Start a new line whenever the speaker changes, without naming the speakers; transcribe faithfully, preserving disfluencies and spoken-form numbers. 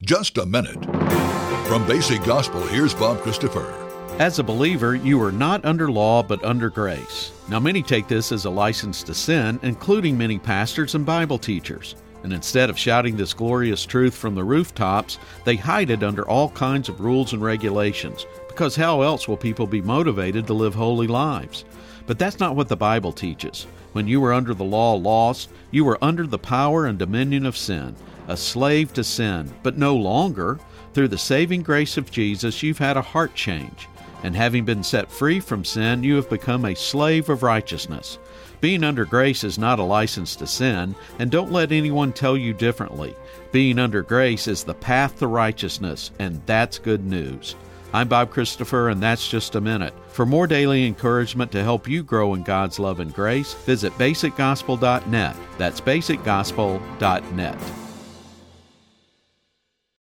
just a minute. From Basic Gospel, here's Bob Christopher.
As a believer, you are not under law, but under grace. Now, many take this as a license to sin, including many pastors and Bible teachers. And instead of shouting this glorious truth from the rooftops, they hide it under all kinds of rules and regulations, because how else will people be motivated to live holy lives? But that's not what the Bible teaches. When you were under the law lost, you were under the power and dominion of sin, a slave to sin, but no longer. Through the saving grace of Jesus, you've had a heart change. And having been set free from sin, you have become a slave of righteousness. Being under grace is not a license to sin, and don't let anyone tell you differently. Being under grace is the path to righteousness, and that's good news. I'm Bob Christopher, and that's Just a Minute. For more daily encouragement to help you grow in God's love and grace, visit basic gospel dot net. That's basic gospel dot net.